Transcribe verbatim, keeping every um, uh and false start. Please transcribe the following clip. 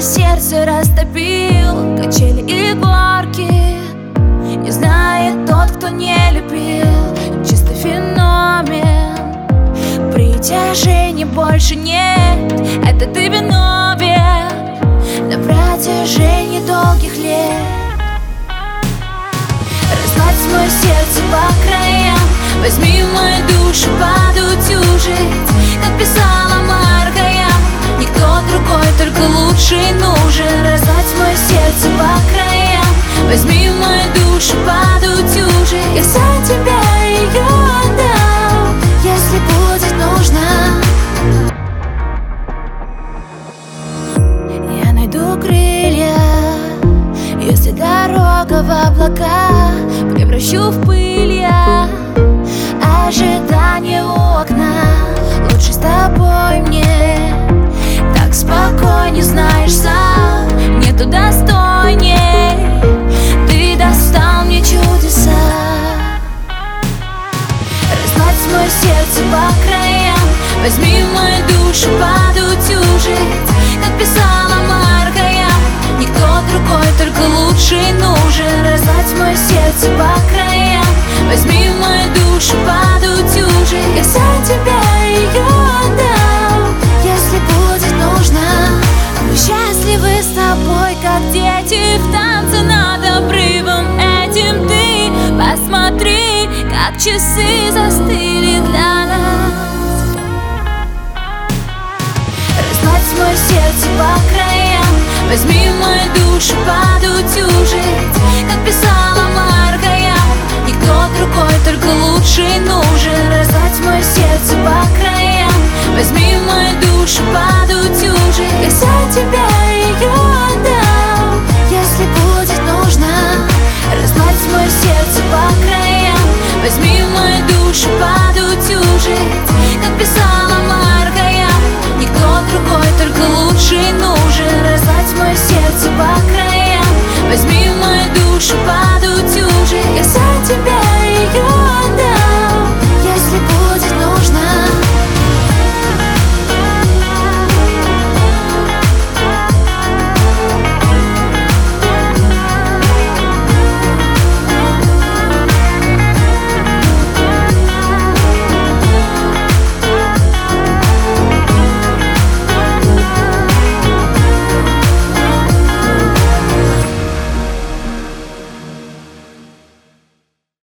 сердце растопил, качели и горки. Не знает тот, кто не любил, чисто феномен. Притяжения больше нет, это ты виновен. На протяжении долгих лет разгладь мое сердце по краям, возьми мою душу подутюжить, как писала Маргая. Никто другой, только лучший нужен. Разгладь мое сердце по краям, возьми мою душу подутюжить. Я за тебя ее отдам, если будет нужно. Я найду крылья, если дорога в облака превращу в пыль я. Ожидание у окна, лучше с тобой мне. Так спокойнее, знаешь сам, нету достойней. Ты достал мне чудеса. Разгладь мое сердце по краям, возьми мою душу подутюжить, как писала Маргая. Никто другой, только лучший нужен. Разгладь мое сердце по краям, возьми мою душу подутюжить. Я за тебя ее отдам, если будет нужно. Мы счастливы с тобой, как дети в танце над обрывом этим. Ты посмотри, как часы застыли для нас. Разгладь мое сердце по краям, возьми мою душу подутюжить, как писала Маргая. Никто другой, только лучший нужен. Разгладь мое сердце по краям, возьми мою душу подутюжить.